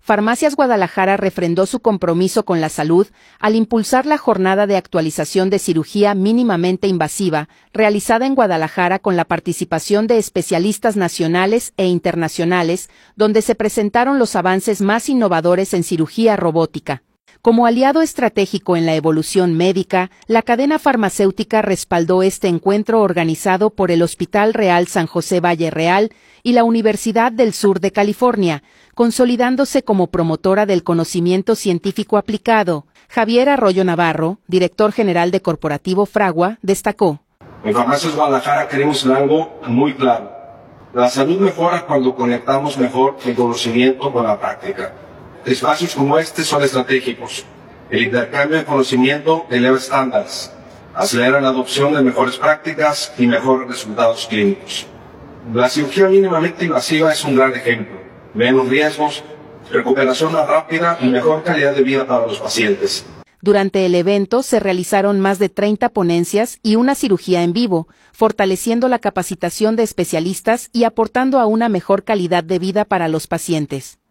Farmacias Guadalajara refrendó su compromiso con la salud al impulsar la jornada de actualización de cirugía mínimamente invasiva, realizada en Guadalajara con la participación de especialistas nacionales e internacionales, donde se presentaron los avances más innovadores en cirugía robótica. Como aliado estratégico en la evolución médica, la cadena farmacéutica respaldó este encuentro organizado por el Hospital Real San José Valle Real y la Universidad del Sur de California, consolidándose como promotora del conocimiento científico aplicado. Javier Arroyo Navarro, director general de Corporativo Fragua, destacó: En Farmacias Guadalajara queremos algo muy claro. La salud mejora cuando conectamos mejor el conocimiento con la práctica. Espacios como este son estratégicos. El intercambio de conocimiento eleva estándares, acelera la adopción de mejores prácticas y mejores resultados clínicos. La cirugía mínimamente invasiva es un gran ejemplo. Menos riesgos, recuperación más rápida y mejor calidad de vida para los pacientes. Durante el evento se realizaron más de 30 ponencias y una cirugía en vivo, fortaleciendo la capacitación de especialistas y aportando a una mejor calidad de vida para los pacientes.